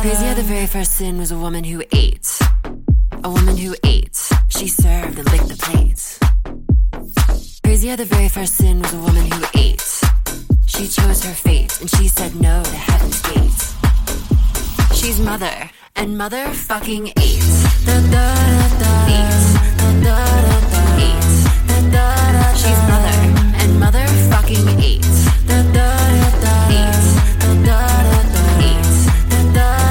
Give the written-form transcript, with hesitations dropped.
Crazy how the very first sin was a woman who ate. A woman who ate. She served and licked the plates. Crazy how the very first sin was a woman who ate. She chose her fate and she said no to heaven's gate. She's mother and mother fucking ate. Ate.